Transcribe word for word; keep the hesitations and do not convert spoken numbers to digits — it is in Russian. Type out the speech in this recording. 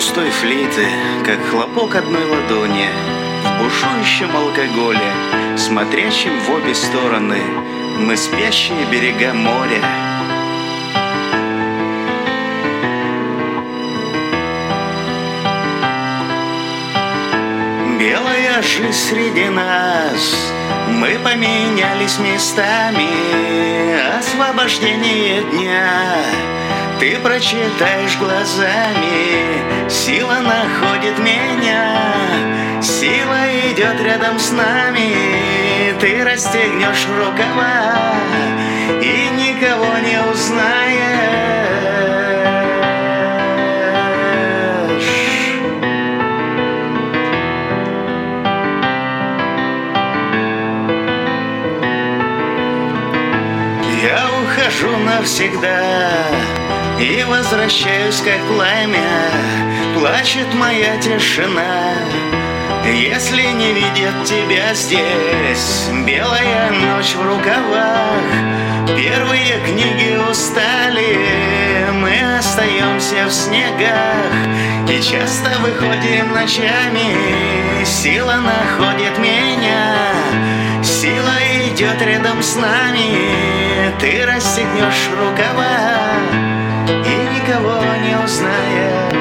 пустой флейты, как хлопок одной ладони, в бушующем алкоголе, смотрящем в обе стороны, мы спящие берега моря. Белая жизнь среди нас, мы поменялись местами. Освобождение дня ты прочитаешь глазами. Сила находит меня, сила идет рядом с нами. Ты расстегнешь рукава и никого не узнаешь. Я ухожу навсегда и возвращаюсь, как пламя. Плачет моя тишина, если не видят тебя здесь. Белая ночь в рукавах, первые книги устали. Мы остаемся в снегах и часто выходим ночами. Сила находит меня, сила идет рядом с нами. Ты расстегнешь рукава и никого не узнаешь.